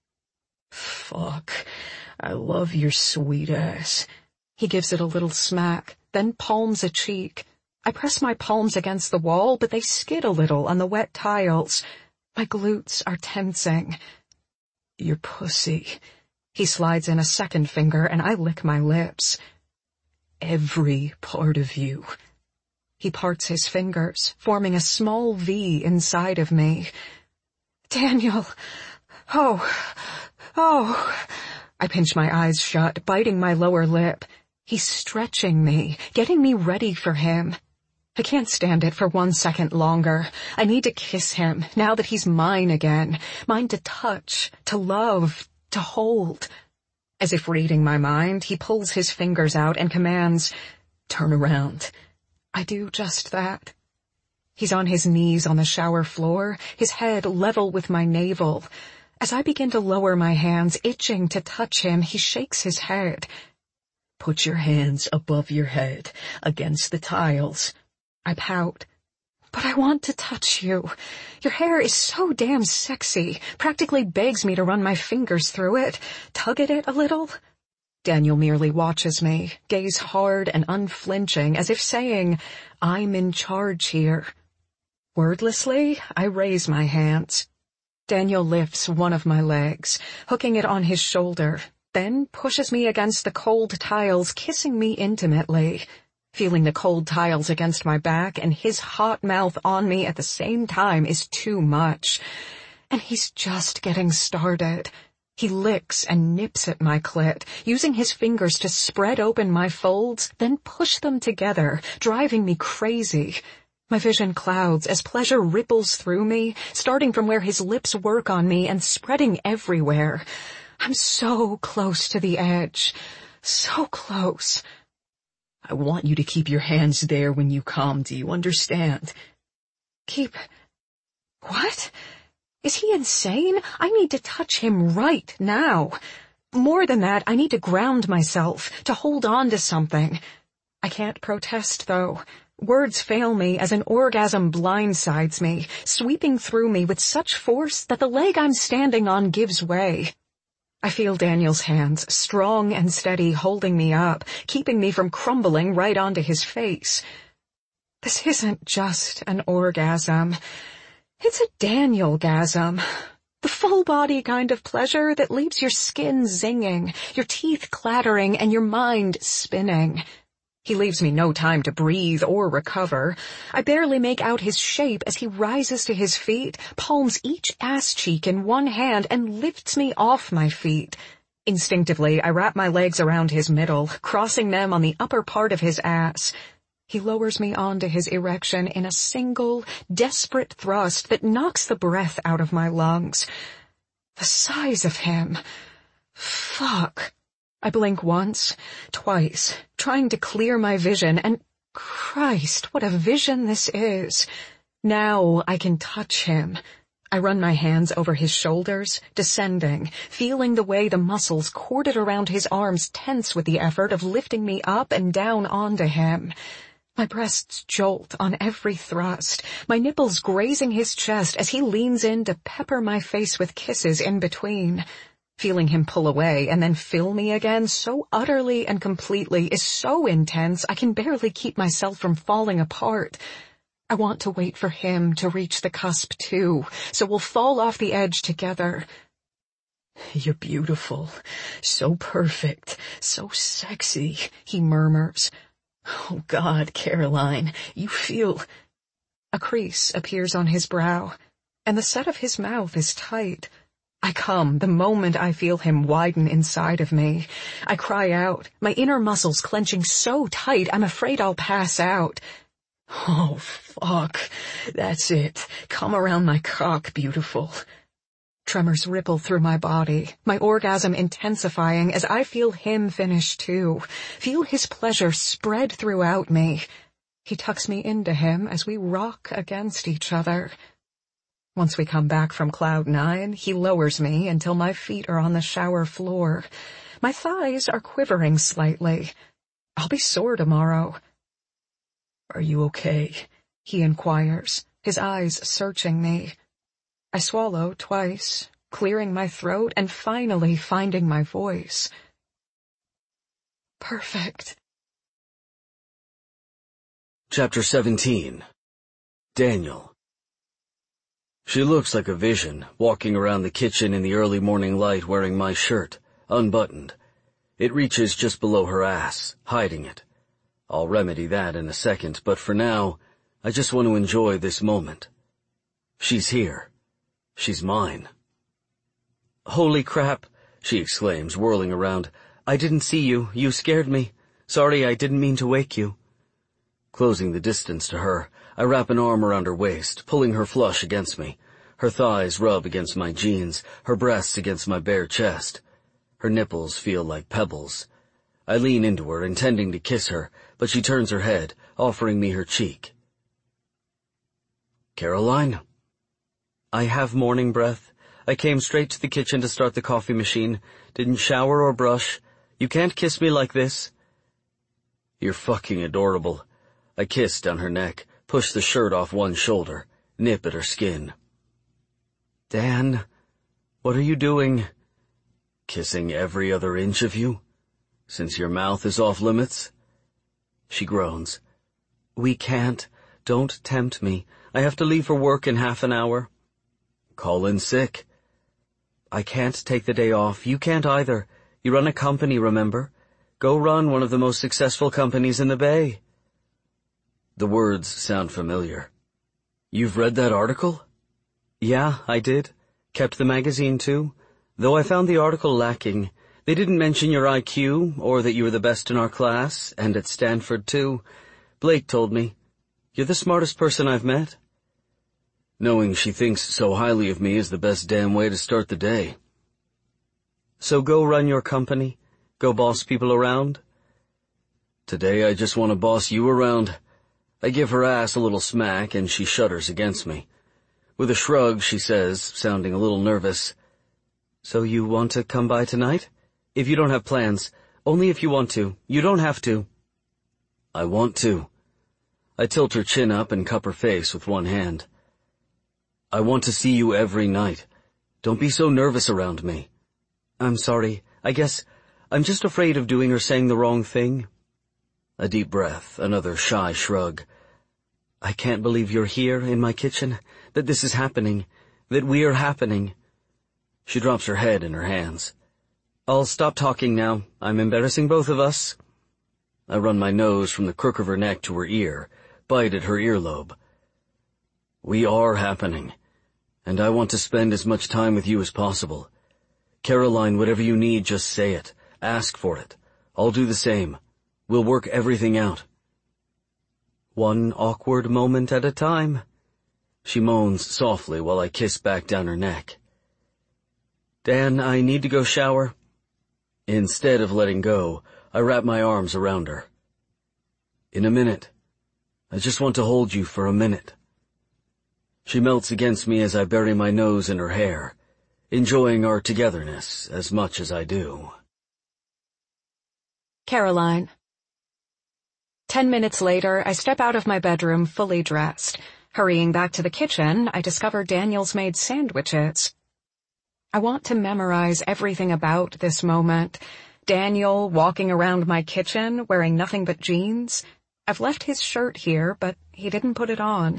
Fuck, I love your sweet ass. He gives it a little smack, then palms a cheek. I press my palms against the wall, but they skid a little on the wet tiles. My glutes are tensing. Your pussy. He slides in a second finger and I lick my lips. Every part of you. He parts his fingers, forming a small V inside of me. Daniel. Oh. Oh. I pinch my eyes shut, biting my lower lip. He's stretching me, getting me ready for him. I can't stand it for one second longer. I need to kiss him, now that he's mine again. Mine to touch, to love, to hold. As if reading my mind, he pulls his fingers out and commands, "Turn around." I do just that. He's on his knees on the shower floor, his head level with my navel. As I begin to lower my hands, itching to touch him, he shakes his head. Put your hands above your head, against the tiles. I pout. But I want to touch you. Your hair is so damn sexy, practically begs me to run my fingers through it, tug at it a little. Daniel merely watches me, gaze hard and unflinching, as if saying, I'm in charge here. Wordlessly, I raise my hands. Daniel lifts one of my legs, hooking it on his shoulder, then pushes me against the cold tiles, kissing me intimately. Feeling the cold tiles against my back and his hot mouth on me at the same time is too much. And he's just getting started. He licks and nips at my clit, using his fingers to spread open my folds, then push them together, driving me crazy. My vision clouds as pleasure ripples through me, starting from where his lips work on me and spreading everywhere. I'm so close to the edge. So close. I want you to keep your hands there when you come, do you understand? Keep... What? Is he insane? I need to touch him right now. More than that, I need to ground myself, to hold on to something. I can't protest, though. Words fail me as an orgasm blindsides me, sweeping through me with such force that the leg I'm standing on gives way. I feel Daniel's hands, strong and steady, holding me up, keeping me from crumbling right onto his face. This isn't just an orgasm. It's a Daniel-gasm. The full-body kind of pleasure that leaves your skin zinging, your teeth clattering, and your mind spinning. He leaves me no time to breathe or recover. I barely make out his shape as he rises to his feet, palms each ass cheek in one hand, and lifts me off my feet. Instinctively, I wrap my legs around his middle, crossing them on the upper part of his ass. He lowers me onto his erection in a single, desperate thrust that knocks the breath out of my lungs. The size of him. Fuck. I blink once, twice, trying to clear my vision, and Christ, what a vision this is. Now I can touch him. I run my hands over his shoulders, descending, feeling the way the muscles corded around his arms tense with the effort of lifting me up and down onto him. My breasts jolt on every thrust, my nipples grazing his chest as he leans in to pepper my face with kisses in between. Feeling him pull away and then fill me again so utterly and completely is so intense I can barely keep myself from falling apart. I want to wait for him to reach the cusp too, so we'll fall off the edge together. "You're beautiful, so perfect, so sexy," he murmurs. "Oh God, Caroline, you feel—" A crease appears on his brow, and the set of his mouth is tight. I come the moment I feel him widen inside of me. I cry out, my inner muscles clenching so tight I'm afraid I'll pass out. "Oh, fuck. That's it. Come around my cock, beautiful." Tremors ripple through my body, my orgasm intensifying as I feel him finish too, feel his pleasure spread throughout me. He tucks me into him as we rock against each other. Once we come back from cloud nine, he lowers me until my feet are on the shower floor. My thighs are quivering slightly. I'll be sore tomorrow. "Are you okay?" he inquires, his eyes searching me. I swallow twice, clearing my throat and finally finding my voice. "Perfect." Chapter seventeen. Daniel. She looks like a vision, walking around the kitchen in the early morning light wearing my shirt, unbuttoned. It reaches just below her ass, hiding it. I'll remedy that in a second, but for now, I just want to enjoy this moment. She's here. She's mine. "Holy crap," she exclaims, whirling around. "I didn't see you. You scared me. Sorry, I didn't mean to wake you." Closing the distance to her, I wrap an arm around her waist, pulling her flush against me. Her thighs rub against my jeans, her breasts against my bare chest. Her nipples feel like pebbles. I lean into her, intending to kiss her, but she turns her head, offering me her cheek. "Caroline?" I have morning breath. I came straight to the kitchen to start the coffee machine. Didn't shower or brush. You can't kiss me like this. "You're fucking adorable." I kiss down her neck, push the shirt off one shoulder, nip at her skin. "Dan, what are you doing?" "Kissing every other inch of you? Since your mouth is off limits?" She groans. "We can't. Don't tempt me. I have to leave for work in half an hour." "Call in sick." "I can't take the day off. You can't either. You run a company, remember? Go run one of the most successful companies in the Bay." The words sound familiar. "You've read that article?" "Yeah, I did. Kept the magazine too. Though I found the article lacking. They didn't mention your I Q, or that you were the best in our class, and at Stanford too. Blake told me. You're the smartest person I've met." Knowing she thinks so highly of me is the best damn way to start the day. "So go run your company? Go boss people around?" "Today I just want to boss you around." I give her ass a little smack, and she shudders against me. With a shrug, she says, sounding a little nervous, "So you want to come by tonight? If you don't have plans. Only if you want to. You don't have to." "I want to." I tilt her chin up and cup her face with one hand. "I want to see you every night. Don't be so nervous around me." "I'm sorry. I guess I'm just afraid of doing or saying the wrong thing." A deep breath, another shy shrug. "I can't believe you're here in my kitchen, that this is happening, that we're happening." She drops her head in her hands. "I'll stop talking now. I'm embarrassing both of us." I run my nose from the crook of her neck to her ear, bite at her earlobe. "We are happening, and I want to spend as much time with you as possible. Caroline, whatever you need, just say it. Ask for it. I'll do the same. We'll work everything out." "One awkward moment at a time," she moans softly while I kiss back down her neck. "Dan, I need to go shower." Instead of letting go, I wrap my arms around her. "In a minute. I just want to hold you for a minute." She melts against me as I bury my nose in her hair, enjoying our togetherness as much as I do. Caroline. Ten minutes later, I step out of my bedroom fully dressed. Hurrying back to the kitchen, I discover Daniel's made sandwiches. I want to memorize everything about this moment. Daniel walking around my kitchen, wearing nothing but jeans. I've left his shirt here, but he didn't put it on.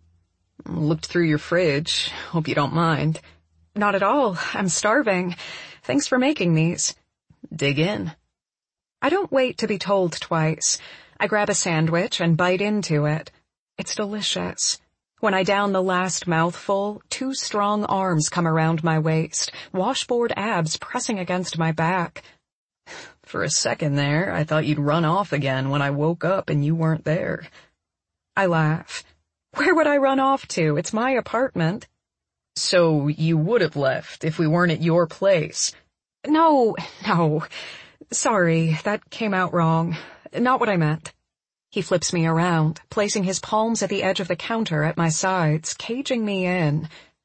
Looked through your fridge. Hope you don't mind. Not at all. I'm starving. Thanks for making these. Dig in. I don't wait to be told twice. I grab a sandwich and bite into it. It's delicious. When I down the last mouthful, two strong arms come around my waist, washboard abs pressing against my back. For a second there, I thought you'd run off again when I woke up and you weren't there. I laugh. Where would I run off to? It's my apartment. So you would have left if we weren't at your place? No, no. Sorry, that came out wrong. Not what I meant. He flips me around, placing his palms at the edge of the counter at my sides, caging me in.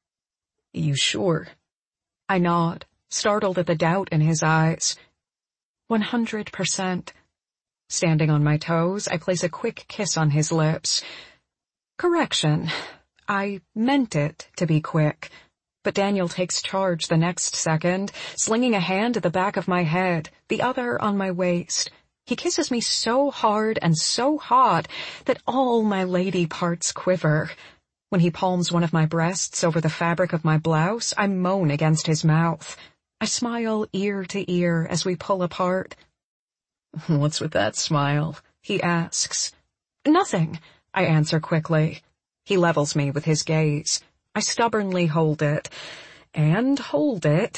You sure? I nod, startled at the doubt in his eyes. One hundred percent. Standing on my toes, I place a quick kiss on his lips. Correction. I meant it to be quick. But Daniel takes charge the next second, slinging a hand at the back of my head, the other on my waist. He kisses me so hard and so hot that all my lady parts quiver. When he palms one of my breasts over the fabric of my blouse, I moan against his mouth. I smile ear to ear as we pull apart. What's with that smile? He asks. Nothing, I answer quickly. He levels me with his gaze. I stubbornly hold it, and hold it,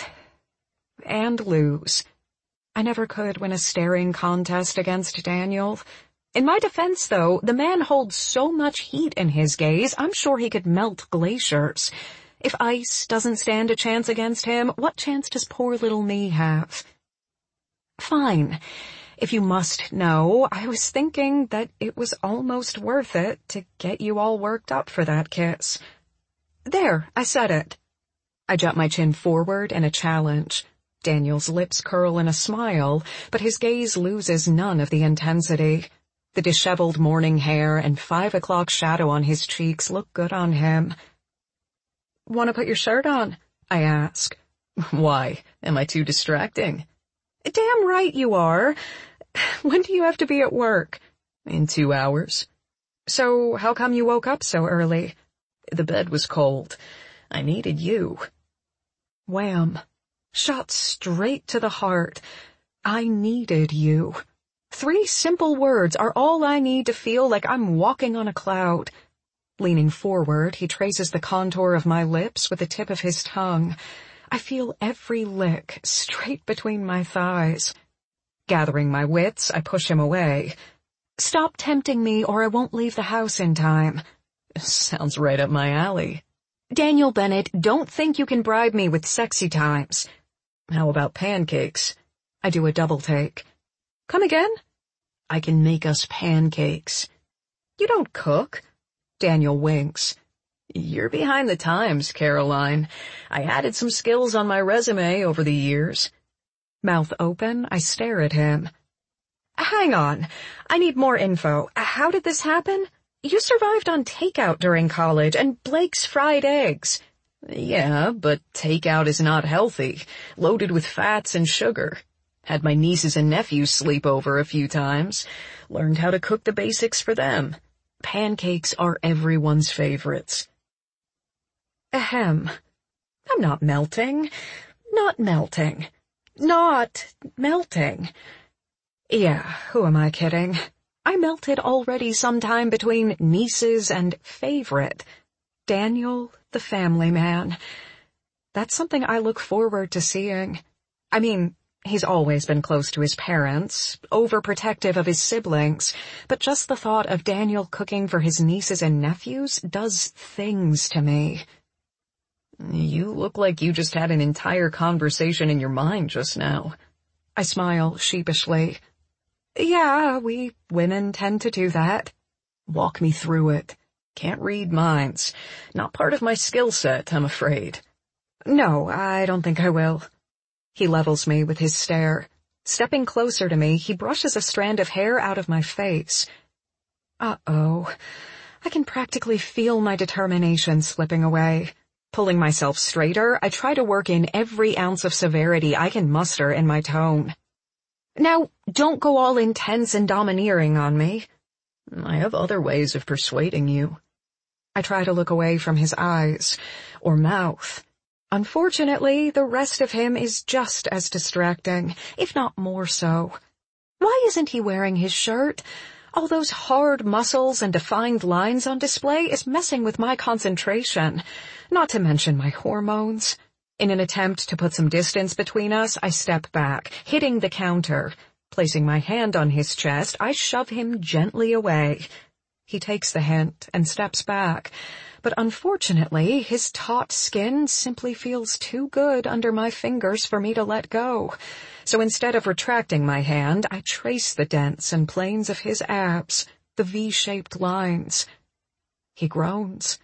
and lose. I never could win a staring contest against Daniel. In my defense, though, the man holds so much heat in his gaze, I'm sure he could melt glaciers. If ice doesn't stand a chance against him, what chance does poor little me have? Fine. If you must know, I was thinking that it was almost worth it to get you all worked up for that kiss. There, I said it. I jut my chin forward in a challenge. Daniel's lips curl in a smile, but his gaze loses none of the intensity. The disheveled morning hair and five o'clock shadow on his cheeks look good on him. Want to put your shirt on? I ask. Why? Am I too distracting? Damn right you are. When do you have to be at work? In two hours. So how come you woke up so early? The bed was cold. I needed you. Wham. Shot straight to the heart. I needed you. Three simple words are all I need to feel like I'm walking on a cloud. Leaning forward, he traces the contour of my lips with the tip of his tongue. I feel every lick straight between my thighs. Gathering my wits, I push him away. Stop tempting me or I won't leave the house in time. Sounds right up my alley. Daniel Bennett, don't think you can bribe me with sexy times. How about pancakes? I do a double take. Come again? I can make us pancakes. You don't cook. Daniel winks. You're behind the times, Caroline. I added some skills on my resume over the years. Mouth open, I stare at him. Hang on. I need more info. How did this happen? You survived on takeout during college and Blake's fried eggs. Yeah, but takeout is not healthy, loaded with fats and sugar. Had my nieces and nephews sleep over a few times. Learned how to cook the basics for them. Pancakes are everyone's favorites. Ahem. I'm not melting. Not melting. Not melting. Yeah, who am I kidding? I melted already sometime between nieces and favorite. Daniel, the family man. That's something I look forward to seeing. I mean, he's always been close to his parents, overprotective of his siblings, but just the thought of Daniel cooking for his nieces and nephews does things to me. You look like you just had an entire conversation in your mind just now. I smile sheepishly. Yeah, we women tend to do that. Walk me through it. Can't read minds. Not part of my skill set, I'm afraid. No, I don't think I will. He levels me with his stare. Stepping closer to me, he brushes a strand of hair out of my face. Uh-oh. I can practically feel my determination slipping away. Pulling myself straighter, I try to work in every ounce of severity I can muster in my tone. Now, don't go all intense and domineering on me. I have other ways of persuading you. I try to look away from his eyes, or mouth. Unfortunately, the rest of him is just as distracting, if not more so. Why isn't he wearing his shirt? All those hard muscles and defined lines on display is messing with my concentration, not to mention my hormones. In an attempt to put some distance between us, I step back, hitting the counter. Placing my hand on his chest, I shove him gently away. He takes the hint and steps back, but unfortunately, his taut skin simply feels too good under my fingers for me to let go. So instead of retracting my hand, I trace the dents and planes of his abs, the V-shaped lines. He groans.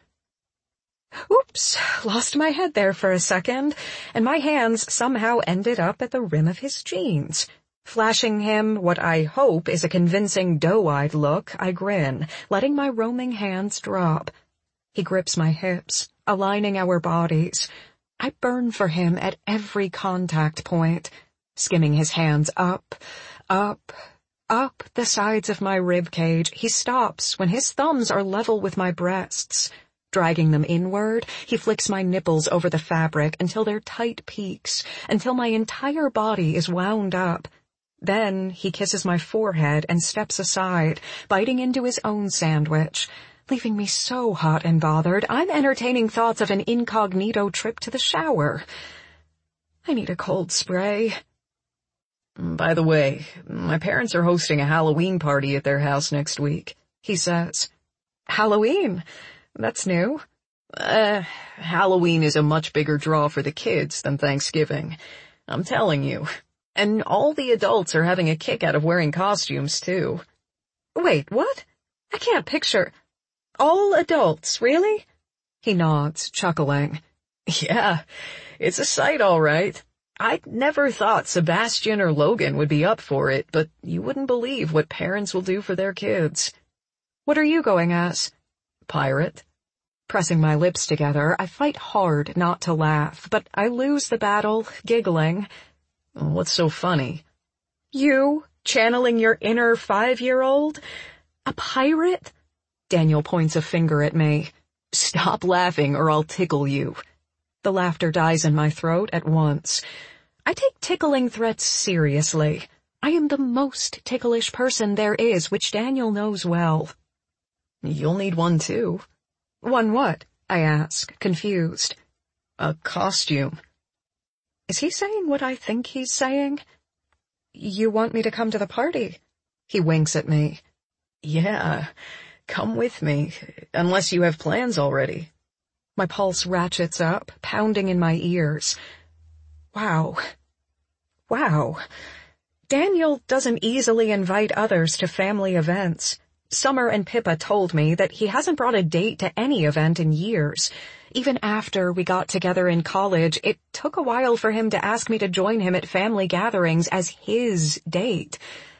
Oops, lost my head there for a second, and my hands somehow ended up at the rim of his jeans. Flashing him what I hope is a convincing doe-eyed look, I grin, letting my roaming hands drop. He grips my hips, aligning our bodies. I burn for him at every contact point, skimming his hands up, up, up the sides of my rib cage. He stops when his thumbs are level with my breasts. Dragging them inward, he flicks my nipples over the fabric until they're tight peaks, until my entire body is wound up. Then he kisses my forehead and steps aside, biting into his own sandwich, leaving me so hot and bothered, I'm entertaining thoughts of an incognito trip to the shower. I need a cold spray. By the way, my parents are hosting a Halloween party at their house next week, he says. Halloween? That's new. Uh, Halloween is a much bigger draw for the kids than Thanksgiving. I'm telling you. And all the adults are having a kick out of wearing costumes, too. Wait, what? I can't picture. All adults, really? He nods, chuckling. Yeah, it's a sight, all right. I never thought Sebastian or Logan would be up for it, but you wouldn't believe what parents will do for their kids. What are you going as? Pirate. Pressing my lips together, I fight hard not to laugh, but I lose the battle, giggling. What's so funny? You, channeling your inner five-year-old? A pirate? Daniel points a finger at me. Stop laughing or I'll tickle you. The laughter dies in my throat at once. I take tickling threats seriously. I am the most ticklish person there is, which Daniel knows well. You'll need one too. One what? I ask, confused. A costume. Is he saying what I think he's saying? You want me to come to the party? He winks at me. Yeah, come with me, unless you have plans already. My pulse ratchets up, pounding in my ears. Wow. Wow. Daniel doesn't easily invite others to family events. Summer and Pippa told me that he hasn't brought a date to any event in years. Even after we got together in college, it took a while for him to ask me to join him at family gatherings as his date.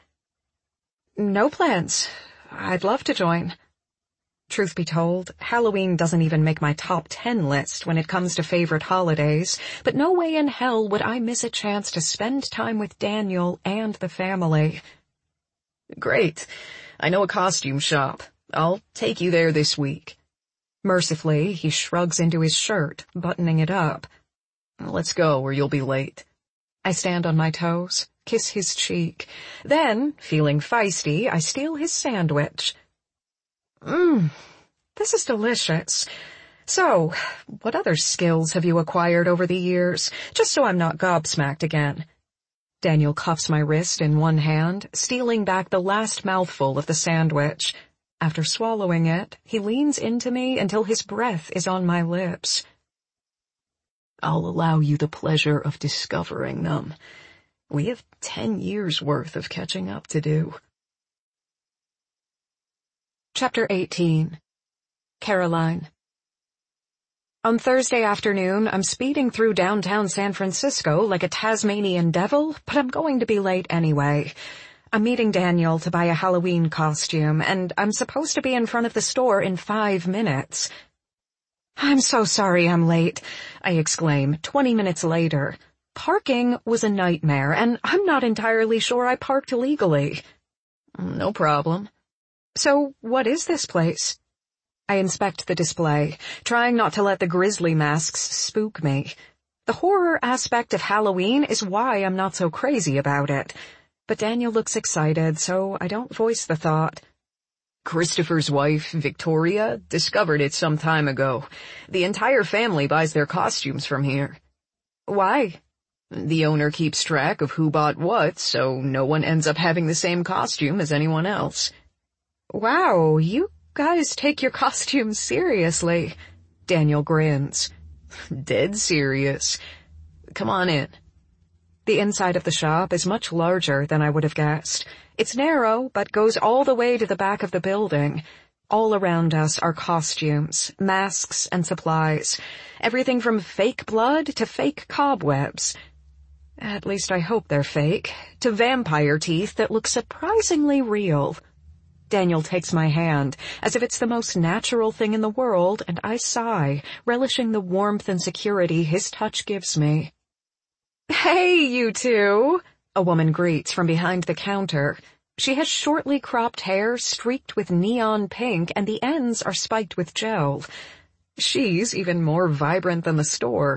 No plans. I'd love to join. Truth be told, Halloween doesn't even make my top ten list when it comes to favorite holidays, but no way in hell would I miss a chance to spend time with Daniel and the family. Great. I know a costume shop. I'll take you there this week. Mercifully, he shrugs into his shirt, buttoning it up. Let's go, or you'll be late. I stand on my toes, kiss his cheek. Then, feeling feisty, I steal his sandwich. Mmm, this is delicious. So, what other skills have you acquired over the years, just so I'm not gobsmacked again? Daniel cuffs my wrist in one hand, stealing back the last mouthful of the sandwich. After swallowing it, he leans into me until his breath is on my lips. I'll allow you the pleasure of discovering them. We have ten years' worth of catching up to do. Chapter eighteen. Caroline. On Thursday afternoon, I'm speeding through downtown San Francisco like a Tasmanian devil, but I'm going to be late anyway. I'm meeting Daniel to buy a Halloween costume, and I'm supposed to be in front of the store in five minutes. I'm so sorry I'm late, I exclaim twenty minutes later. Parking was a nightmare, and I'm not entirely sure I parked legally. No problem. So, what is this place? I inspect the display, trying not to let the grisly masks spook me. The horror aspect of Halloween is why I'm not so crazy about it. But Daniel looks excited, so I don't voice the thought. Christopher's wife, Victoria, discovered it some time ago. The entire family buys their costumes from here. Why? The owner keeps track of who bought what, so no one ends up having the same costume as anyone else. Wow, you guys take your costumes seriously. Daniel grins. Dead serious. Come on in. The inside of the shop is much larger than I would have guessed. It's narrow, but goes all the way to the back of the building. All around us are costumes, masks, and supplies. Everything from fake blood to fake cobwebs. At least I hope they're fake. To vampire teeth that look surprisingly real. Daniel takes my hand, as if it's the most natural thing in the world, and I sigh, relishing the warmth and security his touch gives me. Hey, you two! A woman greets from behind the counter. She has shortly cropped hair streaked with neon pink, and the ends are spiked with gel. She's even more vibrant than the store.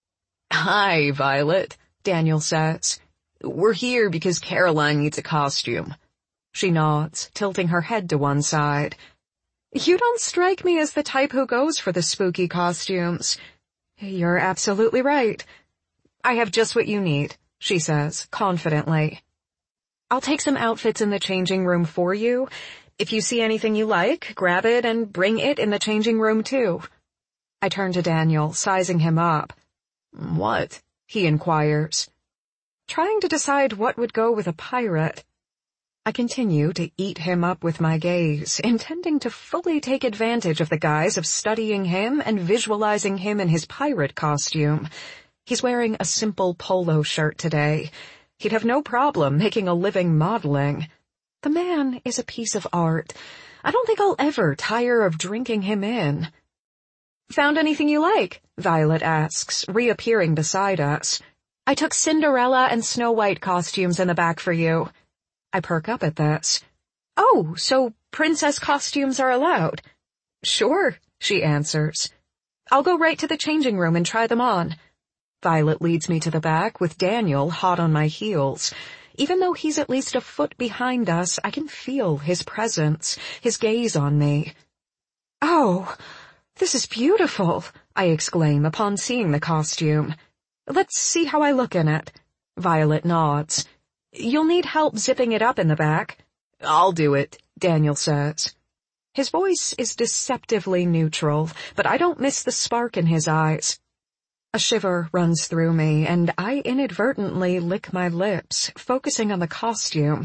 Hi, Violet, Daniel says. We're here because Caroline needs a costume. She nods, tilting her head to one side. You don't strike me as the type who goes for the spooky costumes. You're absolutely right. I have just what you need, she says, confidently. I'll take some outfits in the changing room for you. If you see anything you like, grab it and bring it in the changing room too. I turn to Daniel, sizing him up. What? He inquires. Trying to decide what would go with a pirate. I continue to eat him up with my gaze, intending to fully take advantage of the guise of studying him and visualizing him in his pirate costume. He's wearing a simple polo shirt today. He'd have no problem making a living modeling. The man is a piece of art. I don't think I'll ever tire of drinking him in. Found anything you like? Violet asks, reappearing beside us. I took Cinderella and Snow White costumes in the back for you. I perk up at this. Oh, so princess costumes are allowed? Sure, she answers. I'll go right to the changing room and try them on. Violet leads me to the back with Daniel hot on my heels. Even though he's at least a foot behind us, I can feel his presence, his gaze on me. Oh, this is beautiful, I exclaim upon seeing the costume. Let's see how I look in it. Violet nods. You'll need help zipping it up in the back. I'll do it, Daniel says. His voice is deceptively neutral, but I don't miss the spark in his eyes. A shiver runs through me, and I inadvertently lick my lips, focusing on the costume.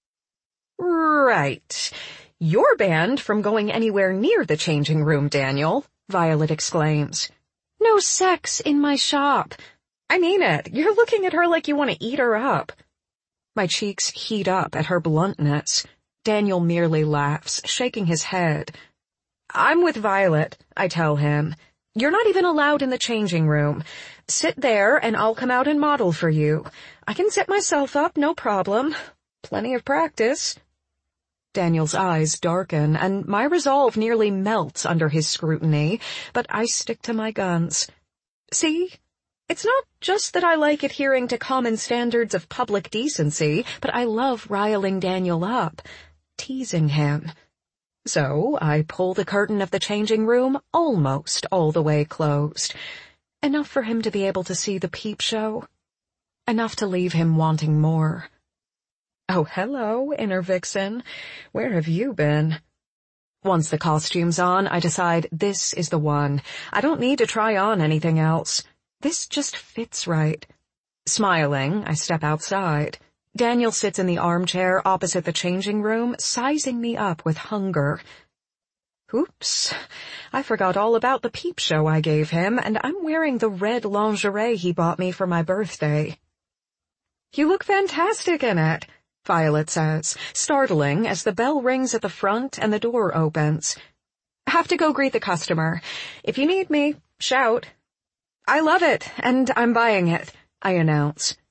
Right. You're banned from going anywhere near the changing room, Daniel, Violet exclaims. No sex in my shop. I mean it. You're looking at her like you want to eat her up. My cheeks heat up at her bluntness. Daniel merely laughs, shaking his head. I'm with Violet, I tell him. You're not even allowed in the changing room. Sit there and I'll come out and model for you. I can set myself up, no problem. Plenty of practice. Daniel's eyes darken, and my resolve nearly melts under his scrutiny, but I stick to my guns. See? It's not just that I like adhering to common standards of public decency, but I love riling Daniel up, teasing him. So I pull the curtain of the changing room almost all the way closed. Enough for him to be able to see the peep show. Enough to leave him wanting more. Oh, hello, inner vixen. Where have you been? Once the costume's on, I decide this is the one. I don't need to try on anything else. This just fits right. Smiling, I step outside. Daniel sits in the armchair opposite the changing room, sizing me up with hunger. Oops. I forgot all about the peep show I gave him, and I'm wearing the red lingerie he bought me for my birthday. You look fantastic in it, Violet says, startling as the bell rings at the front and the door opens. Have to go greet the customer. If you need me, shout. I love it, and I'm buying it, I announce.